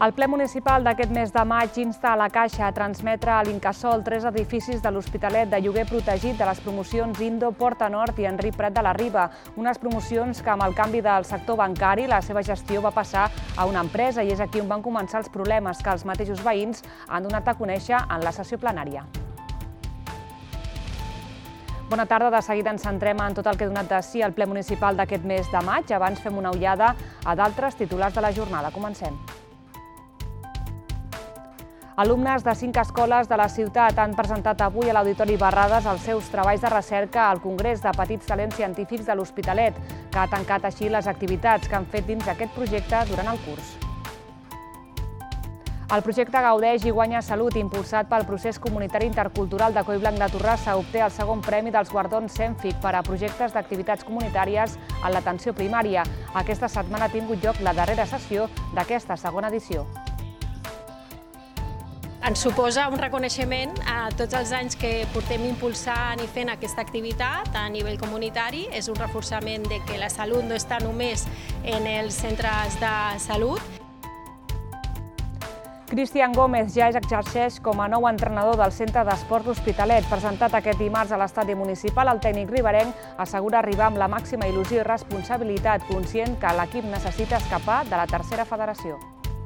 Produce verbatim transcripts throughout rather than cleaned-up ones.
El ple municipal d'aquest mes de maig insta a la Caixa a transmetre a l'Incasòl tres edificis de l'Hospitalet de lloguer protegit de les promocions Indo, Porta Nord i Enric Prat de la Riba. Unes promocions que amb el canvi del sector bancari la seva gestió va passar a una empresa i és aquí on van començar els problemes que els mateixos veïns han donat a conèixer en la sessió plenària. Bona tarda, de seguida ens centrem en tot el que ha donat de si al ple municipal d'aquest mes de maig. Abans fem una ullada a d'altres titulars de la jornada. Comencem. Alumnes de cinc escoles de la ciutat han presentat avui a l'Auditori Barrades els seus treballs de recerca al Congrés de Petits Talents Científics de l'Hospitalet, que ha tancat així les activitats que han fet dins d'aquest projecte durant el curs. El projecte Gaudeix i guanya salut, impulsat pel procés comunitari intercultural de Collblanc de Torrassa, obté el segon premi dels guardons CENFIC per a projectes d'activitats comunitàries en l'atenció primària. Aquesta setmana ha tingut lloc la darrera sessió d'aquesta segona edició. Ens suposa un reconeixement a tots els anys que portem impulsant i fent aquesta activitat a nivell comunitari. És un reforçament de que la salut no està només en els centres de salut. Cristian Gómez ja exerceix com a nou entrenador del Centre d'Esport L'Hospitalet. Presentat aquest dimarts a l'estadi municipal, el tècnic riberenc assegura arribar amb la màxima il·lusió i responsabilitat, conscient que l'equip necessita escapar de la tercera federació.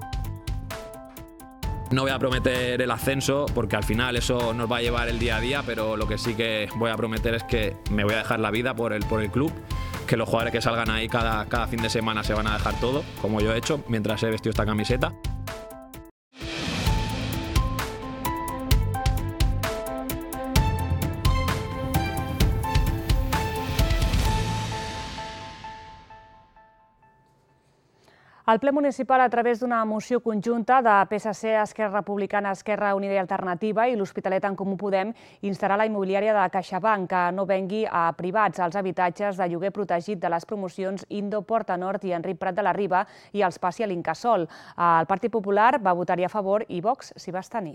No voy a prometer el ascenso porque al final eso nos va a llevar el día a día, pero lo que sí que voy a prometer es que me voy a dejar la vida por el, por el club, que los jugadores que salgan ahí cada, cada fin de semana se van a dejar todo, como yo he hecho mientras he vestido esta camiseta. El ple municipal, a través d'una moció conjunta de P S C, Esquerra Republicana, Esquerra Unida i Alternativa i l'Hospitalet en Comú Podem, instarà la immobiliària de CaixaBank que no vengui a privats els habitatges de lloguer protegit de les promocions Indo, Porta Nord i Enric Prat de la Riba i els passi a l'Incasòl. El Partit Popular va votar-hi a favor i Vox s'hi va abstenir.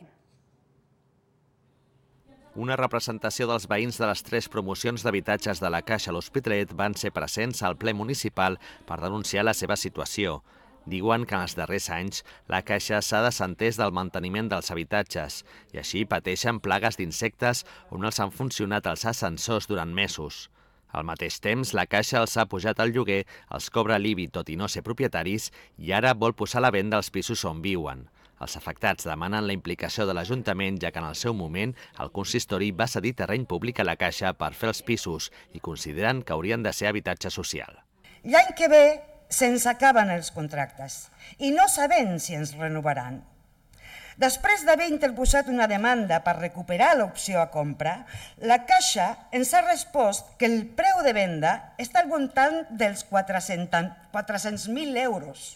Una representació dels veïns de les tres promocions d'habitatges de la Caixa a l'Hospitalet van ser presents al ple municipal per denunciar la seva situació. Diuen que en els darrers anys la Caixa s'ha desentès del manteniment dels habitatges i així pateixen plagues d'insectes on els han funcionat els ascensors durant mesos. Al mateix temps, la Caixa els ha pujat el lloguer, els cobra l'I B I tot i no ser propietaris i ara vol posar a la venda els pisos on viuen. Els afectats demanen la implicació de l'Ajuntament, ja que en el seu moment el consistori va cedir terreny públic a la Caixa per fer els pisos i consideren que haurien de ser habitatge social. L'any que ve se'ns acaben els contractes i no sabem si ens renovaran. Després d'haver interposat una demanda per recuperar l'opció a compra, la Caixa ens ha respost que el preu de venda està al voltant dels quatre-cents mil euros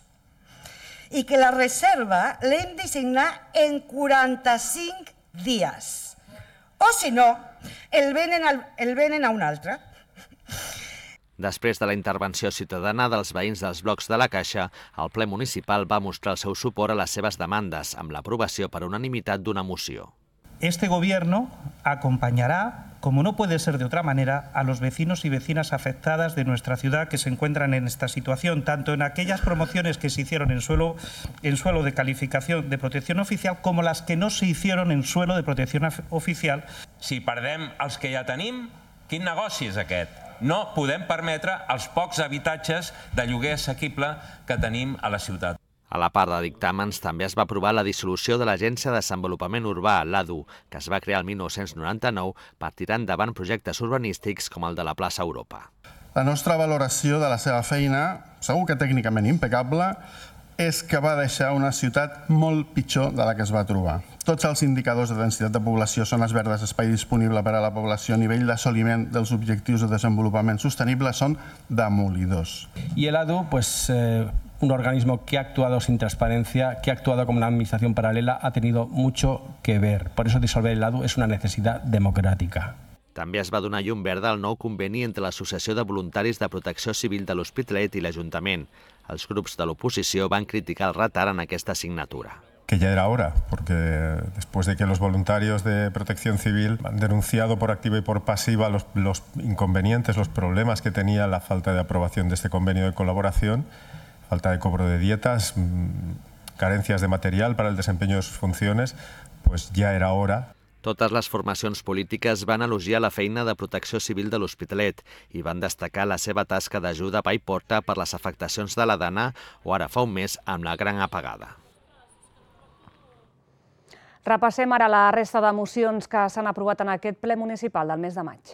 i que la reserva l'hem de signar en quaranta-cinc dies. O si no, el venen a un altre. Després de la intervenció ciutadana dels veïns dels blocs de la Caixa, el ple municipal va mostrar el seu suport a les seves demandes amb l'aprovació per unanimitat d'una moció. Este gobierno acompañará, como no puede ser de otra manera, a los vecinos y vecinas afectadas de nuestra ciudad que se encuentran en esta situación, tanto en aquellas promociones que se hicieron en suelo, en suelo de calificación de protección oficial como las que no se hicieron en suelo de protección oficial. Si perdem els que ja tenim, quin negoci és aquest? No podem permetre els pocs habitatges de lloguer assequible que tenim a la ciutat. A la part de dictàmens també es va aprovar la dissolució de l'Agència de Desenvolupament Urbà, l'A D U, que es va crear el mil nou-cents noranta-nou per tirar endavant projectes urbanístics com el de la plaça Europa. La nostra valoració de la seva feina, segur que tècnicament impecable, és que va deixar una ciutat molt pitjor de la que es va trobar. Tots els indicadors de densitat de població, zones verdes, espai disponible per a la població, nivell d'assoliment dels objectius de desenvolupament sostenible són demolidors. Y el A D U, pues, eh, un organismo que ha actuado sin transparencia, que ha actuado como una administración paralela, ha tenido mucho que ver. Por eso disolver el A D U es una necesidad democrática. També es va donar llum verda al nou conveni entre l'Associació de Voluntaris de Protecció Civil de l'Hospitalet i l'Ajuntament. Els grups de l'oposició van criticar el retard en aquesta signatura. Que ya era hora, porque después de que los voluntarios de Protección Civil han denunciado por activa y por pasiva los, los inconvenientes, los problemas que tenía la falta de aprobación de este convenio de colaboración, falta de cobro de dietas, carencias de material para el desempeño de sus funciones, pues ya era hora. Totes les formacions polítiques van elogiar la feina de Protecció Civil de l'Hospitalet i van destacar la seva tasca d'ajuda a pa i porta per les afectacions de la Dana o ara fa un mes amb la gran apagada. Repassem ara la resta de mocions que s'han aprovat en aquest ple municipal del mes de maig.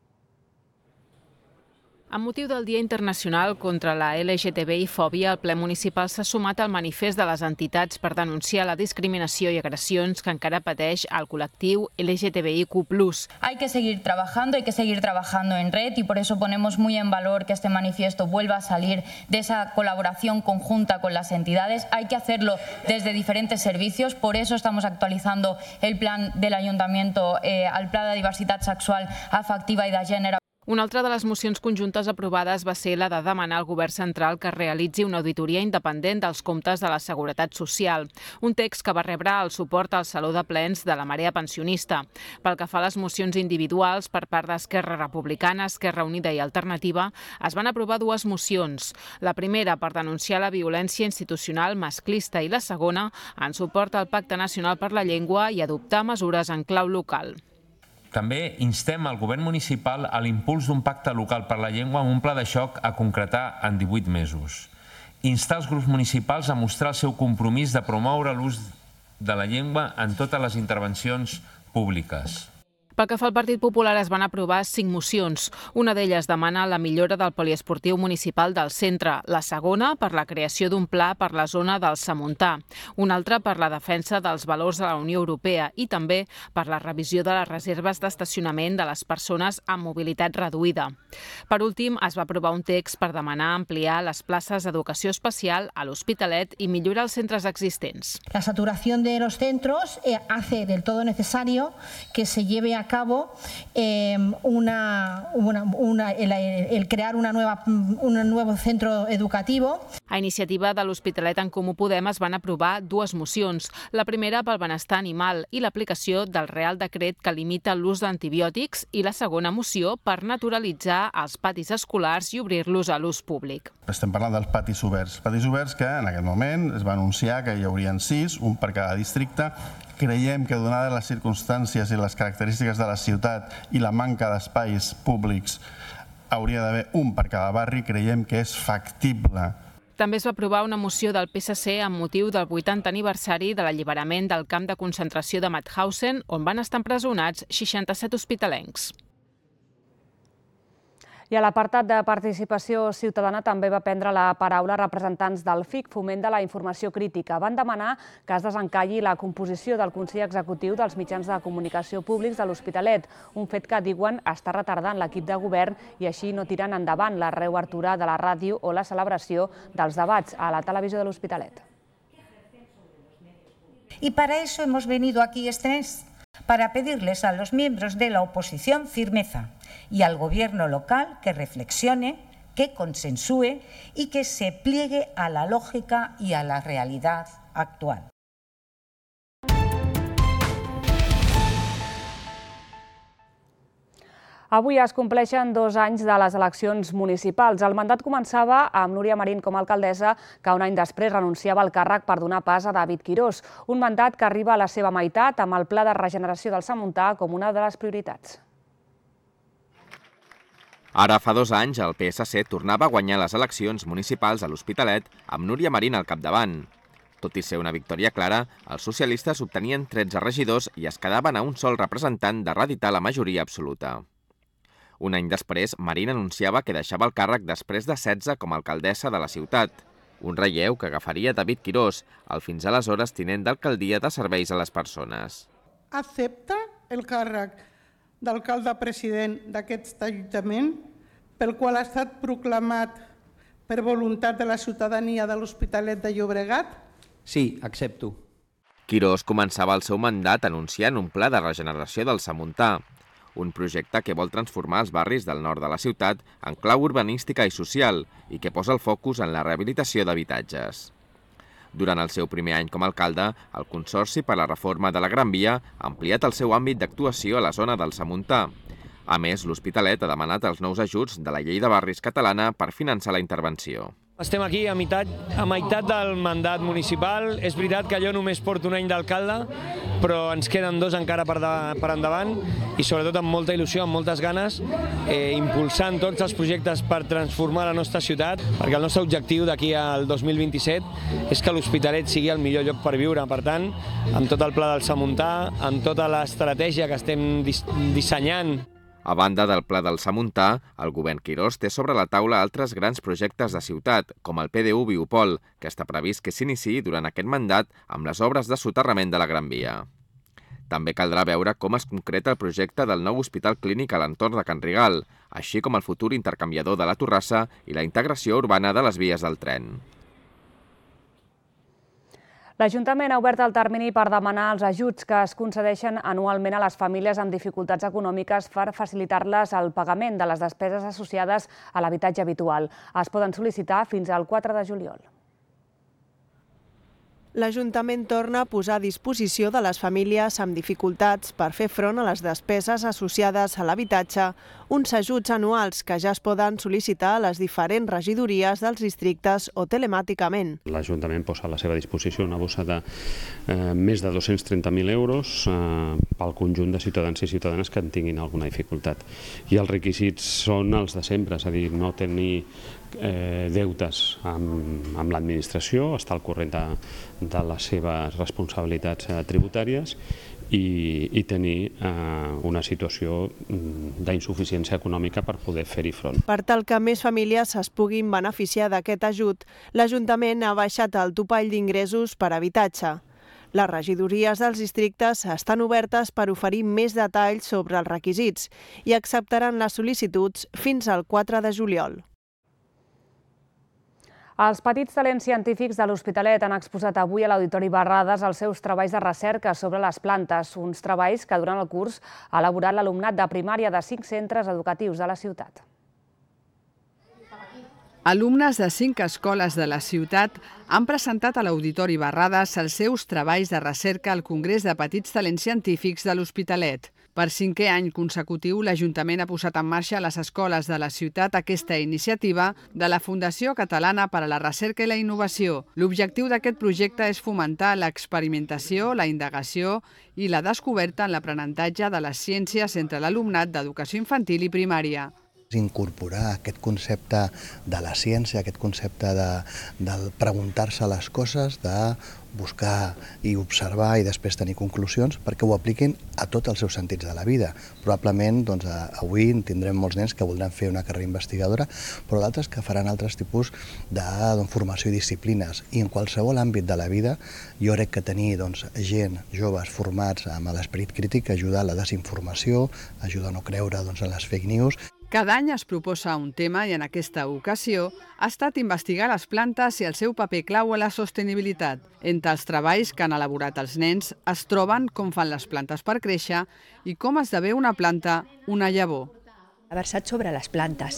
Amb motiu del Dia Internacional contra la L G T B I-fòbia, el ple municipal s'ha sumat al manifest de les entitats per denunciar la discriminació i agressions que encara pateix el col·lectiu L G T B I Q plus. Hay que seguir trabajando, hay que seguir trabajando en red y por eso ponemos muy en valor que este manifiesto vuelva a salir de esa colaboración conjunta con las entidades. Hay que hacerlo desde diferentes servicios, por eso estamos actualizando el plan del Ayuntamiento eh, al Pla de Diversitat Sexual, Afectiva i de Gènere. Una altra de les mocions conjuntes aprovades va ser la de demanar al Govern central que realitzi una auditoria independent dels comptes de la Seguretat Social, un text que va rebre el suport al Saló de Plens de la Marea Pensionista. Pel que fa a les mocions individuals per part d'Esquerra Republicana, Esquerra Unida i Alternativa, es van aprovar dues mocions. La primera per denunciar la violència institucional masclista i la segona en suport al Pacte Nacional per la Llengua i adoptar mesures en clau local. També instem al govern municipal a l'impuls d'un pacte local per la llengua amb un pla de xoc a concretar en divuit mesos. Instar els grups municipals a mostrar el seu compromís de promoure l'ús de la llengua en totes les intervencions públiques. Pel que fa al Partit Popular es van aprovar cinc mocions. Una d'elles demana la millora del poliesportiu municipal del centre, la segona per la creació d'un pla per la zona del Samuntà, una altra per la defensa dels valors de la Unió Europea i també per la revisió de les reserves d'estacionament de les persones amb mobilitat reduïda. Per últim, es va aprovar un text per demanar ampliar les places d'educació especial a l'Hospitalet i millorar els centres existents. La saturación de los centros eh, hace del todo necesario que se lleve a a cabo eh, una, una, una, el, el crear una nueva, un nuevo centro educativo. A iniciativa de l'Hospitalet en Comú Podem es van aprovar dues mocions. La primera pel benestar animal i l'aplicació del Real Decret que limita l'ús d'antibiòtics i la segona moció per naturalitzar els patis escolars i obrir-los a l'ús públic. Estem parlant dels patis oberts. Patis oberts que en aquest moment es va anunciar que hi haurien sis, un per cada districte. Creiem que, donades les circumstàncies i les característiques de la ciutat i la manca d'espais públics, hauria d'haver un per cada barri. Creiem que és factible. També es va aprovar una moció del P S C amb motiu del vuitantè aniversari de l'alliberament del camp de concentració de Mauthausen, on van estar empresonats seixanta-set hospitalencs. I a l'apartat de participació ciutadana també va prendre la paraula representants del F I C, Foment de la Informació Crítica. Van demanar que es desencalli la composició del Consell Executiu dels mitjans de comunicació públics de l'Hospitalet, un fet que diuen està retardant l'equip de govern i així no tiren endavant la reobertura de la ràdio o la celebració dels debats a la televisió de l'Hospitalet. Y para eso hemos venido aquí este mes, para pedirles a los miembros de la oposición firmeza y al gobierno local que reflexione, que consensúe y que se pliegue a la lógica y a la realidad actual. Avui es compleixen dos anys de les eleccions municipals. El mandat començava amb Núria Marín com a alcaldessa, que un any després renunciava al càrrec per donar pas a David Quirós. Un mandat que arriba a la seva meitat amb el Pla de Regeneració del Samuntà com una de les prioritats. Ara fa dos anys el P S C tornava a guanyar les eleccions municipals a l'Hospitalet amb Núria Marín al capdavant. Tot i ser una victòria clara, els socialistes obtenien tretze regidors i es quedaven a un sol representant de reeditar la majoria absoluta. Un any després, Marín anunciava que deixava el càrrec després de setze com a alcaldessa de la ciutat, un relleu que agafaria David Quirós, el fins aleshores tinent d'alcaldia de serveis a les persones. Accepta el càrrec d'alcalde president d'aquest ajuntament, pel qual ha estat proclamat per voluntat de la ciutadania de l'Hospitalet de Llobregat? Sí, accepto. Quirós començava el seu mandat anunciant un pla de regeneració del Samuntà, un projecte que vol transformar els barris del nord de la ciutat en clau urbanística i social i que posa el focus en la rehabilitació d'habitatges. Durant el seu primer any com a alcalde, el Consorci per la Reforma de la Gran Via ha ampliat el seu àmbit d'actuació a la zona del Samuntà. A més, l'Hospitalet ha demanat els nous ajuts de la Llei de Barris catalana per finançar la intervenció. Estem aquí a meitat, a meitat del mandat municipal. És veritat que jo només porto un any d'alcalde, però ens queden dos encara per, de, per endavant i sobretot amb molta il·lusió, amb moltes ganes, eh, impulsant tots els projectes per transformar la nostra ciutat, perquè el nostre objectiu d'aquí al dos mil vint-i-set és que l'Hospitalet sigui el millor lloc per viure. Per tant, amb tot el pla del Samuntà, amb tota l'estratègia que estem dis dissenyant. A banda del Pla del Samuntà, el govern Quirós té sobre la taula altres grans projectes de ciutat, com el P D U Biopol, que està previst que s'iniciï durant aquest mandat amb les obres de soterrament de la Gran Via. També caldrà veure com es concreta el projecte del nou hospital clínic a l'entorn de Can Rigal, així com el futur intercanviador de la Torrassa i la integració urbana de les vies del tren. L'Ajuntament ha obert el termini per demanar els ajuts que es concedeixen anualment a les famílies amb dificultats econòmiques per facilitar-les el pagament de les despeses associades a l'habitatge habitual. Es poden sol·licitar fins al quatre de juliol. L'Ajuntament torna a posar a disposició de les famílies amb dificultats per fer front a les despeses associades a l'habitatge uns ajuts anuals que ja es poden sol·licitar a les diferents regidories dels districtes o telemàticament. L'Ajuntament posa a la seva disposició una bossa de eh, més de dos-cents trenta mil euros eh, pel conjunt de ciutadans i ciutadanes que en tinguin alguna dificultat. I els requisits són els de sempre, és a dir, no tenir eh, deutes amb, amb l'administració, estar al corrent de, de les seves responsabilitats eh, tributàries i, i tenir eh, una situació d'insuficiència econòmica per poder fer-hi front. Per tal que més famílies es puguin beneficiar d'aquest ajut, l'Ajuntament ha baixat el topall d'ingressos per habitatge. Les regidories dels districtes estan obertes per oferir més detalls sobre els requisits i acceptaran les sol·licituds fins al quatre de juliol. Els petits talents científics de l'Hospitalet han exposat avui a l'Auditori Barrades els seus treballs de recerca sobre les plantes, uns treballs que durant el curs ha elaborat l'alumnat de primària de cinc centres educatius de la ciutat. Alumnes de cinc escoles de la ciutat han presentat a l'Auditori Barrades els seus treballs de recerca al Congrés de Petits Talents Científics de l'Hospitalet. Per cinquè any consecutiu, l'Ajuntament ha posat en marxa a les escoles de la ciutat aquesta iniciativa de la Fundació Catalana per a la Recerca i la Innovació. L'objectiu d'aquest projecte és fomentar l'experimentació, la indagació i la descoberta en l'aprenentatge de les ciències entre l'alumnat d'educació infantil i primària. Incorporar aquest concepte de la ciència, aquest concepte de, de preguntar-se les coses, de buscar i observar i després tenir conclusions perquè ho apliquin a tots els seus sentits de la vida. Probablement doncs, avui tindrem molts nens que voldran fer una carrera investigadora, però d'altres que faran altres tipus de doncs, formació i disciplines. I en qualsevol àmbit de la vida jo crec que tenir doncs, gent, joves formats amb l'esperit crític ajuda a la desinformació, ajuda a no creure doncs, en les fake news. Cada any es proposa un tema i en aquesta ocasió ha estat investigar les plantes i el seu paper clau a la sostenibilitat. Entre els treballs que han elaborat els nens es troben com fan les plantes per créixer i com esdevé una planta una llavor. Ha versat sobre les plantes,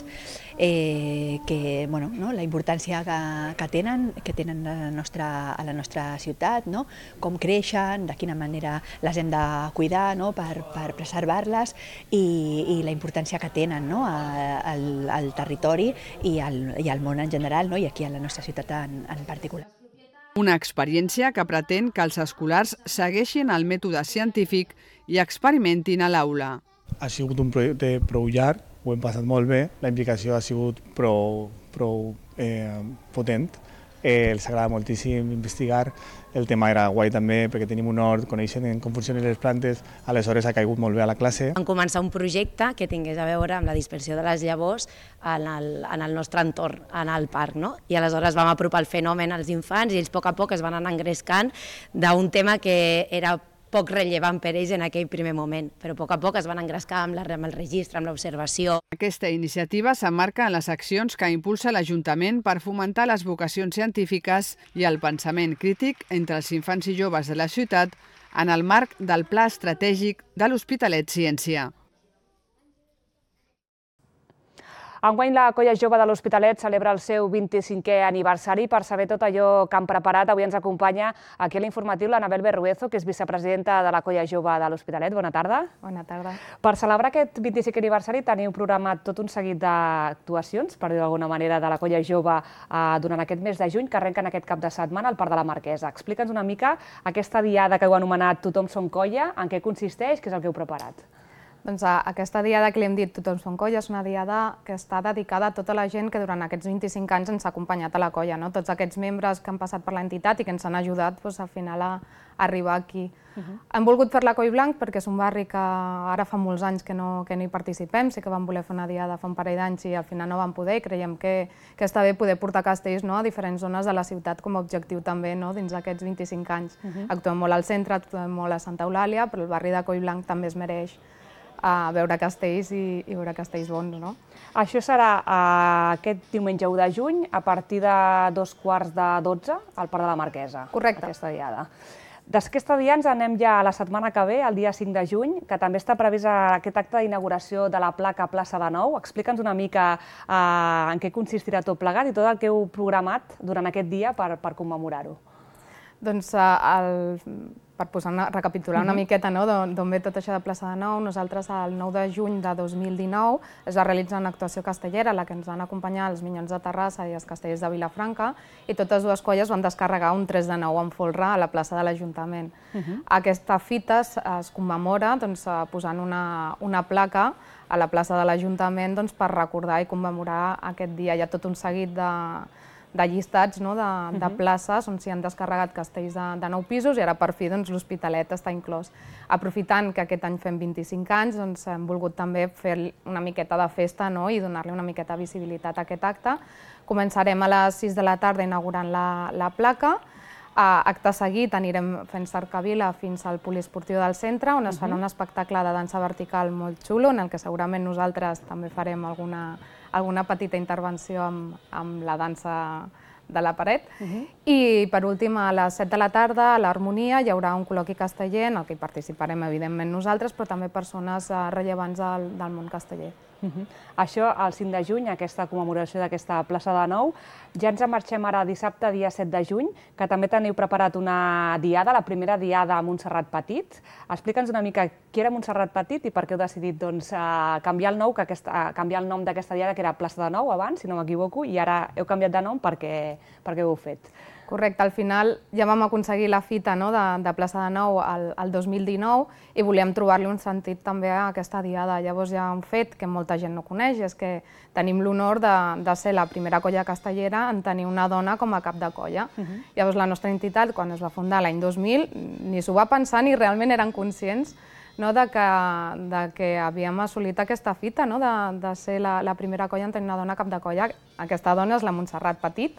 eh, que, bueno, no, la importància que, que tenen, que tenen a la nostra, a la nostra ciutat, no? Com creixen, de quina manera les hem de cuidar, no? per, per preservar-les i, i la importància que tenen, no? al, al territori i al, i al món en general, no? I aquí a la nostra ciutat en, en particular. Una experiència que pretén que els escolars segueixin el mètode científic i experimentin a l'aula. Ha sigut un projecte prou llarg, ho hem passat molt bé, la implicació ha sigut prou, prou eh, potent. Eh, els agrada moltíssim investigar, el tema era guai també perquè tenim un hort, coneixen com funcionen les plantes, aleshores ha caigut molt bé a la classe. Vam començar un projecte que tingués a veure amb la dispersió de les llavors en el, en el nostre entorn, en el parc, no? I aleshores vam apropar el fenomen als infants i ells a poc a poc es van anar engrescant d'un tema que era poc rellevant per ells en aquell primer moment, però a poc a poc es van engrescar amb, la, amb el registre, amb l'observació. Aquesta iniciativa s'emmarca en les accions que impulsa l'Ajuntament per fomentar les vocacions científiques i el pensament crític entre els infants i joves de la ciutat en el marc del Pla Estratègic de l'Hospitalet Ciència. Enguany la Colla Jove de l'Hospitalet celebra el seu vint-i-cinquè aniversari. Per saber tot allò que han preparat, avui ens acompanya aquí a l'informatiu l'Anabel Berruezo, que és vicepresidenta de la Colla Jove de l'Hospitalet. Bona tarda. Bona tarda. Per celebrar aquest vint-i-cinquè aniversari teniu programat tot un seguit d'actuacions, per dir d'alguna manera, de la Colla Jove durant aquest mes de juny, que arrenquen aquest cap de setmana al Parc de la Marquesa. Explica'ns una mica aquesta diada que heu anomenat Tothom som colla, en què consisteix, què és el que heu preparat? Doncs aquesta diada que li hem dit Tothom som colla és una diada que està dedicada a tota la gent que durant aquests vint-i-cinc anys ens ha acompanyat a la colla, tots aquests membres que han passat per l'entitat i que ens han ajudat al final a arribar aquí. Hem volgut fer-la Coll Blanc perquè és un barri que ara fa molts anys que no hi participem, sí que vam voler fer una diada fa un parell d'anys i al final no vam poder i creiem que està bé poder portar castells a diferents zones de la ciutat com a objectiu també dins d'aquests vint-i-cinc anys. Actuem molt al centre, actuem molt a Santa Eulàlia, però el barri de Coll Blanc també es mereix a veure castells i veure castells bons. Això serà aquest diumenge u de juny a partir de dos quarts de dotze al Parc de la Marquesa. Correcte. Aquesta diada. D'aquesta diada ens anem ja a la setmana que ve, el dia cinc de juny, que també està previst aquest acte d'inauguració de la placa Plaça de Nou. Explica'ns una mica en què consistirà tot plegat i tot el que heu programat durant aquest dia per commemorar-ho. Doncs per recapitular una miqueta d'on ve tot això de Plaça de Nou, nosaltres el nou de juny de dos mil dinou es va realitzar una actuació castellera en la que ens van acompanyar els Minyons de Terrassa i els Castellers de Vilafranca i totes dues colles van descarregar un tres de nou en folre a la plaça de l'Ajuntament. Aquesta fita es commemora posant una placa a la plaça de l'Ajuntament per recordar i commemorar aquest dia. Hi ha tot un seguit de de llistats de places on s'hi han descarregat castells de nou pisos i ara per fi l'Hospitalet està inclòs. Aprofitant que aquest any fem vint-i-cinc anys, hem volgut també fer una miqueta de festa i donar-li una miqueta de visibilitat a aquest acte. Començarem a les sis de la tarda inaugurant la placa. Acte seguit anirem fent cercavila fins al poliesportiu del centre, on es farà un espectacle de dansa vertical molt xulo, en el que segurament nosaltres també farem alguna alguna petita intervenció amb la dansa de la paret. I per últim, a les set de la tarda, a l'Harmonia, hi haurà un col·loqui casteller en el que hi participarem evidentment nosaltres, però també persones rellevants del món casteller. Això, el cinc de juny, aquesta commemoració d'aquesta plaça de Nou. Ja ens en marxem ara dissabte, dia set de juny, que també teniu preparat una diada, la primera diada a Montserrat Petit. Explica'ns una mica qui era Montserrat Petit i per què heu decidit canviar el nom d'aquesta diada, que era Plaça de Nou abans, si no m'equivoco, i ara heu canviat de nom perquè ho heu fet. Correcte, al final ja vam aconseguir la fita de Plaça de Nou el dos mil dinou i volíem trobar-li un sentit també a aquesta diada. Llavors hi ha un fet que molta gent no coneix, és que tenim l'honor de ser la primera colla castellera en tenir una dona com a cap de colla. Llavors la nostra entitat, quan es va fundar l'any dos mil, ni s'ho va pensar ni realment eren conscients de que havíem assolit aquesta fita, de ser la primera colla en tenir una dona cap de colla. Aquesta dona és la Montserrat Petit,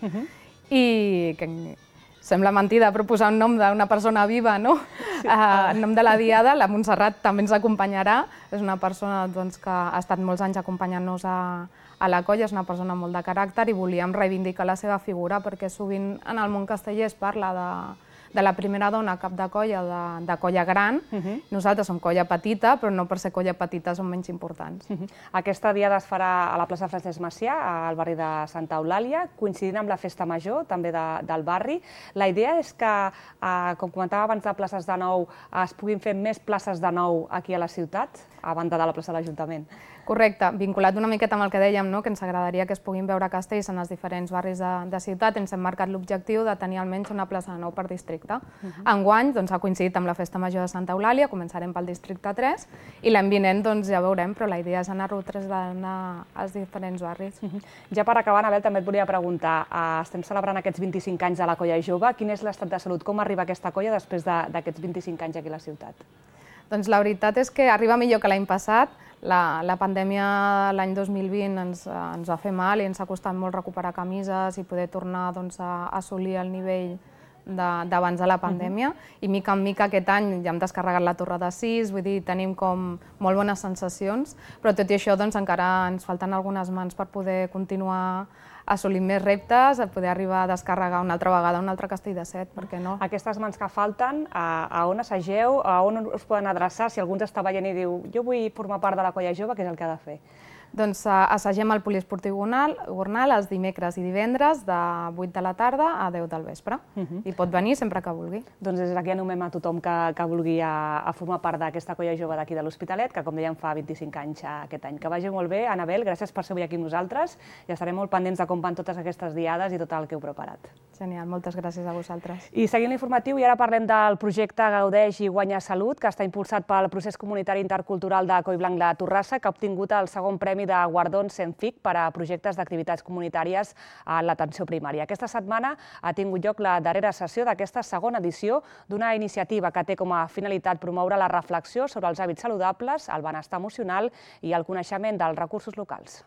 i que sembla mentida proposar un nom d'una persona viva, no? En nom de la diada, la Montserrat també ens acompanyarà, és una persona que ha estat molts anys acompanyant-nos a la colla, és una persona molt de caràcter i volíem reivindicar la seva figura perquè sovint en el món casteller es parla de la primera dona cap de colla, de colla gran. Nosaltres som colla petita, però no per ser colla petita som menys importants. Aquesta diada es farà a la plaça Francesc Macià, al barri de Santa Eulàlia, coincidint amb la festa major també del barri. La idea és que, com comentava abans de places de nou, es puguin fer més places de nou aquí a la ciutat, a banda de la plaça de l'Ajuntament. Correcte, vinculat una miqueta amb el que dèiem, que ens agradaria que es puguin veure castells en els diferents barris de ciutat, ens hem marcat l'objectiu de tenir almenys una plaça de nou per districte. Enguany ha coincidit amb la Festa Major de Santa Eulàlia, començarem pel districte tres, i l'any vinent ja veurem, però la idea és anar-ho traslladant als diferents barris. Ja per acabar, Anabel, també et volia preguntar, estem celebrant aquests vint-i-cinc anys de la Colla Jove, quin és l'estat de salut, com arriba aquesta colla després d'aquests vint-i-cinc anys aquí a la ciutat? Doncs la veritat és que arriba millor que l'any passat. La pandèmia l'any dos mil vint ens va fer mal i ens ha costat molt recuperar camises i poder tornar a assolir el nivell d'abans de la pandèmia. I mica en mica aquest any ja hem descarregat la torre de sis, vull dir, tenim com molt bones sensacions, però tot i això encara ens falten algunes mans per poder continuar assolir més reptes, a poder arribar a descarregar una altra vegada un altre castell de set, per què no? Aquestes mans que falten, a on assageu, a on us poden adreçar, si algú ens està veient i diu jo vull formar part de la Colla Jove, què és el que ha de fer? Doncs assagem al poliesportiu Gornal els dimecres i divendres de vuit de la tarda a deu del vespre. I pot venir sempre que vulgui. Doncs des d'aquí animem a tothom que vulgui a formar part d'aquesta colla jove d'aquí de l'Hospitalet, que com dèiem fa vint-i-cinc anys aquest any. Que vagi molt bé. Anabel, gràcies per ser avui aquí amb nosaltres i estarem molt pendents de com van totes aquestes diades i tot el que heu preparat. Genial, moltes gràcies a vosaltres. I seguint l'informatiu, i ara parlem del projecte Gaudeix i Guanya Salut, que està impulsat pel procés comunitari intercultural de Collblanc de Torrassa, que ha obtingut el segon premi de guardons CENFIC per a projectes d'activitats comunitàries a l'atenció primària. Aquesta setmana ha tingut lloc la darrera sessió d'aquesta segona edició d'una iniciativa que té com a finalitat promoure la reflexió sobre els hàbits saludables, el benestar emocional i el coneixement dels recursos locals.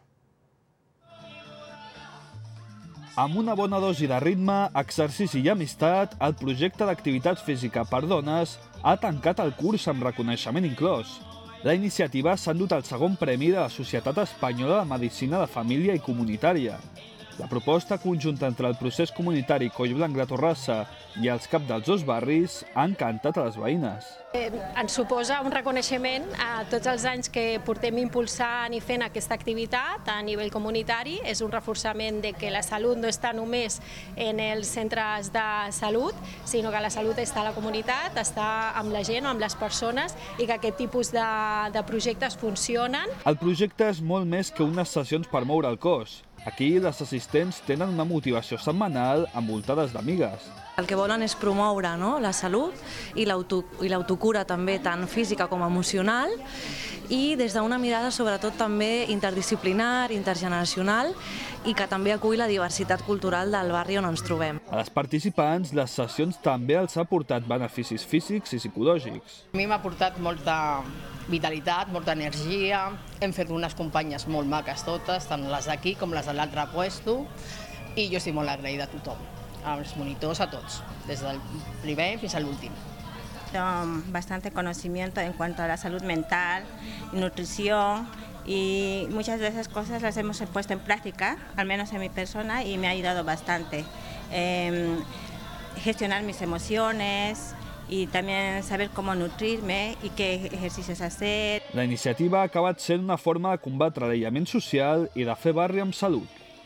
Amb una bona dosi de ritme, exercici i amistat, el projecte d'activitat física per dones ha tancat el curs amb reconeixement inclòs. La iniciativa s'ha endut el segon premi de la Societat Espanyola de Medicina de Família i Comunitària. La proposta conjunta entre el procés comunitari Collblanc de Torrassa i els cap dels dos barris ha encantat a les veïnes. Ens suposa un reconeixement a tots els anys que portem impulsant i fent aquesta activitat a nivell comunitari. És un reforçament de que la salut no està només en els centres de salut, sinó que la salut està a la comunitat, està amb la gent o amb les persones i que aquest tipus de, de projectes funcionen. El projecte és molt més que unes sessions per moure el cos. Aquí les assistents tenen una motivació setmanal envoltades d'amigues. El que volen és promoure la salut i l'autocura també, tant física com emocional, i des d'una mirada sobretot també interdisciplinar, intergeneracional, i que també acull la diversitat cultural del barri on ens trobem. A les participants, les sessions també els ha portat beneficis físics i psicològics. A mi m'ha portat molta vitalitat, molta energia. Hem fet unes companyes molt maques totes, tant les d'aquí com les de l'altre puesto, i jo estic molt agraïda a tothom, als monitors, a tots, des del primer fins a l'últim. Tengo bastante conocimiento en cuanto a la salud mental y nutrición, y muchas de esas cosas las hemos puesto en práctica, al menos en mi persona, y me ha ayudado bastante. Eh, gestionar mis emociones y también saber cómo nutrirme y qué ejercicios hacer. La iniciativa ha acabat sent una forma de combatre l'aïllament social i de fer barri amb salut.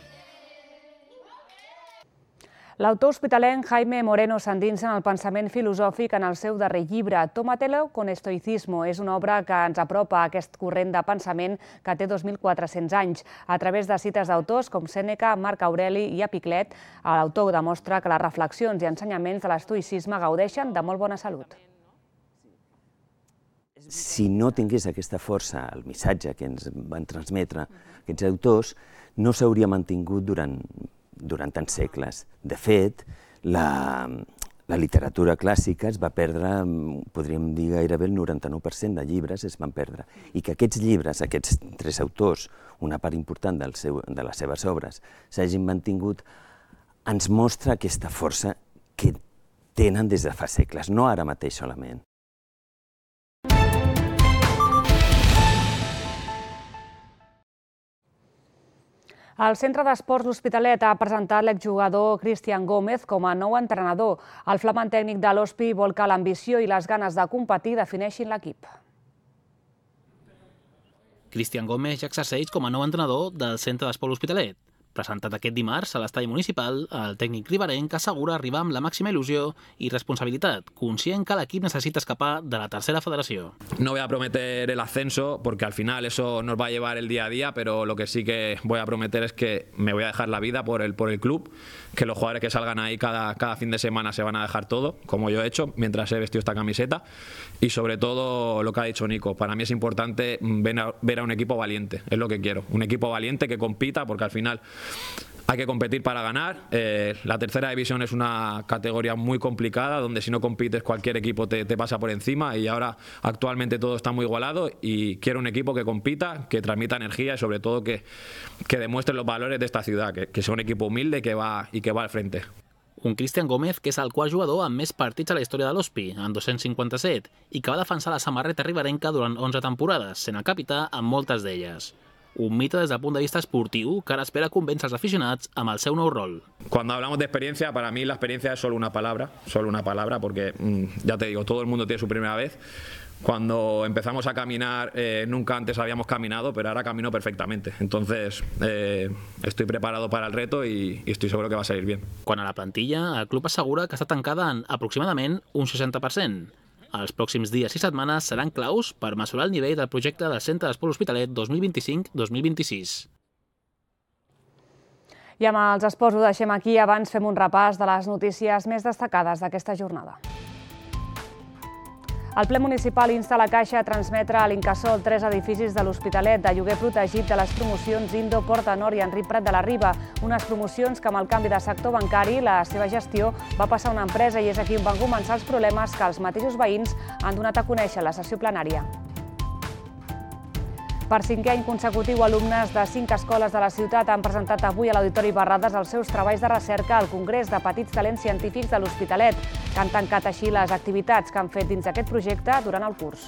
L'autor hospitalenc Jaime Moreno s'endinsa en el pensament filosòfic en el seu darrer llibre, Tómatelo con estoicismo. És una obra que ens apropa a aquest corrent de pensament que té dos mil quatre-cents anys. A través de cites d'autors com Sèneca, Marc Aureli i Epiclet, l'autor demostra que les reflexions i ensenyaments de l'estoïcisme gaudeixen de molt bona salut. Si no tingués aquesta força, el missatge que ens van transmetre aquests autors, no s'hauria mantingut durant durant tants segles. De fet, la, la literatura clàssica es va perdre, podríem dir gairebé el noranta-nou per cent de llibres es van perdre. I que aquests llibres, aquests tres autors, una part important del seu, de les seves obres, s'hagin mantingut, ens mostra aquesta força que tenen des de fa segles, no ara mateix solament. El Centre d'Esports L'Hospitalet ha presentat l'exjugador Cristian Gómez com a nou entrenador. El flamant tècnic de l'Hospi vol que l'ambició i les ganes de competir defineixin l'equip. Cristian Gómez ja exerceix com a nou entrenador del Centre d'Esports L'Hospitalet. Presentat aquest dimarts a l'estadi municipal, el tècnic riberenc assegura arribar amb la màxima il·lusió i responsabilitat, conscient que l'equip necesita escapar de la tercera federació. No voy a prometer el ascenso porque al final eso nos va a llevar el día a día, pero lo que sí que voy a prometer es que me voy a dejar la vida por el, por el club, que los jugadores que salgan ahí cada, cada fin de semana se van a dejar todo, como yo he hecho mientras he vestido esta camiseta, y sobre todo lo que ha dicho Nico, para mí es importante ver a, ver a un equipo valiente, es lo que quiero, un equipo valiente que compita, porque al final hay que competir para ganar. Eh, la tercera división es una categoría muy complicada, donde si no compites cualquier equipo te, te pasa por encima, y ahora actualmente todo está muy igualado y quiero un equipo que compita, que transmita energía y sobre todo que, que demuestre los valores de esta ciudad, que, que sea un equipo humilde que va, y que va al frente. Un Cristian Gómez que és el quart jugador amb més partits a la història de l'Hospi, en dos-cents cinquanta-set, i que va defensar la samarreta riberenca durant onze temporades, sent el capità en moltes d'elles. Un mite desde el punto de vista esportivo que ahora espera convèncer els aficionats amb el seu nou rol. Cuando hablamos de experiencia, para mí la experiencia es solo una palabra, solo una palabra, porque ya te digo, todo el mundo tiene su primera vez. Cuando empezamos a caminar, eh, nunca antes habíamos caminado, pero ahora camino perfectamente. Entonces, eh, estoy preparado para el reto y, y estoy seguro que va a salir bien. Quant a la plantilla, el club assegura que està tancada en aproximadament un seixanta per cent. Els pròxims dies i setmanes seran claus per mesurar el nivell del projecte del Centre d'Esport L'Hospitalet dos mil vint-i-cinc dos mil vint-i-sis. I amb els esports ho deixem aquí. Abans fem un repàs de les notícies més destacades d'aquesta jornada. El ple municipal insta la Caixa a transmetre a l'Incasòl tres edificis de l'Hospitalet de lloguer protegit de les promocions Indo, Porta Nord i Enric Prat de la Riba, unes promocions que amb el canvi de sector bancari la seva gestió va passar a una empresa i és aquí on van començar els problemes que els mateixos veïns han donat a conèixer a la sessió plenària. Per cinquè any consecutiu, alumnes de cinc escoles de la ciutat han presentat avui a l'Auditori Barrades els seus treballs de recerca al Congrés de Petits Talents Científics de l'Hospitalet, que han tancat així les activitats que han fet dins d'aquest projecte durant el curs.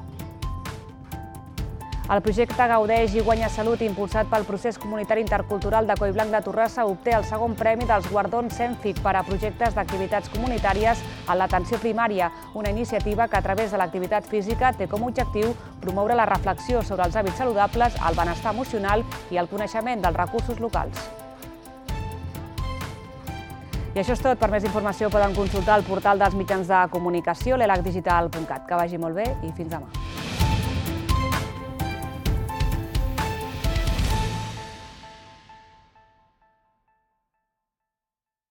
El projecte Gaudeix i Guanya Salut, impulsat pel procés comunitari intercultural de Collblanc de Torrassa, obté el segon premi dels guardons CENFIC per a projectes d'activitats comunitàries en l'atenció primària, una iniciativa que a través de l'activitat física té com a objectiu promoure la reflexió sobre els hàbits saludables, el benestar emocional i el coneixement dels recursos locals. I això és tot. Per més informació poden consultar el portal dels mitjans de comunicació, l'elac digital punt cat. Que vagi molt bé i fins demà.